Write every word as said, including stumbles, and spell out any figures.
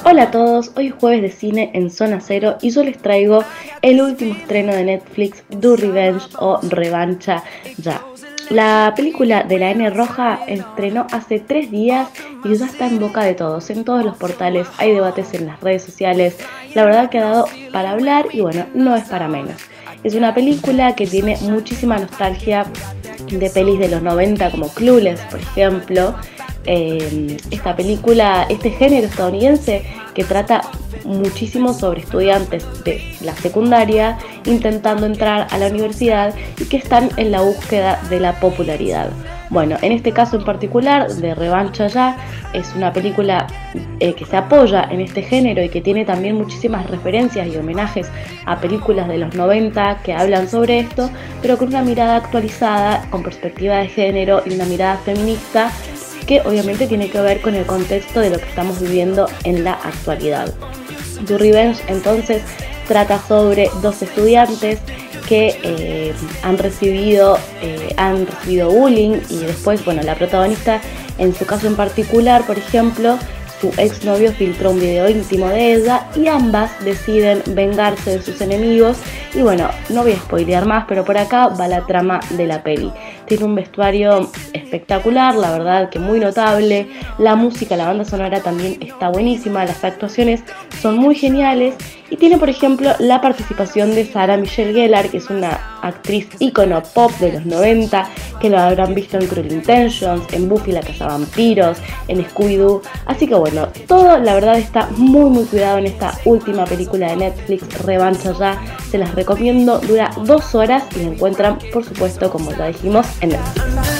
Hola a todos, hoy es jueves de cine en Zona Cero y yo les traigo el último estreno de Netflix, Do Revenge o Revancha Ya. La película de la N Roja estrenó hace tres días y ya está en boca de todos, en todos los portales, hay debates en las redes sociales, la verdad que ha dado para hablar y bueno, no es para menos. Es una película que tiene muchísima nostalgia de pelis de los noventa como Clueless, por ejemplo. Eh, esta película, este género estadounidense que trata muchísimo sobre estudiantes de la secundaria intentando entrar a la universidad y que están en la búsqueda de la popularidad. Bueno, en este caso en particular de Revancha Ya, es una película eh, que se apoya en este género y que tiene también muchísimas referencias y homenajes a películas de los noventa que hablan sobre esto, pero con una mirada actualizada, con perspectiva de género y una mirada feminista que obviamente tiene que ver con el contexto de lo que estamos viviendo en la actualidad. Do Revenge entonces trata sobre dos estudiantes que eh, han recibido eh, han recibido bullying y después, bueno, la protagonista, en su caso en particular, por ejemplo, su exnovio filtró un video íntimo de ella y ambas deciden vengarse de sus enemigos. Y bueno, no voy a spoilear más, pero por acá va la trama de la peli. Tiene un vestuario espectacular, la verdad que muy notable. La música, la banda sonora también está buenísima, las actuaciones son muy geniales. Y tiene, por ejemplo, la participación de Sarah Michelle Gellar, que es una actriz ícono pop de los noventa, que lo habrán visto en Cruel Intentions, en Buffy la Cazavampiros, en Scooby-Doo. Así que bueno, todo la verdad está muy muy cuidado en esta última película de Netflix, Revancha Ya. Se las recomiendo, dura dos horas y la encuentran, por supuesto, como ya dijimos, en Netflix.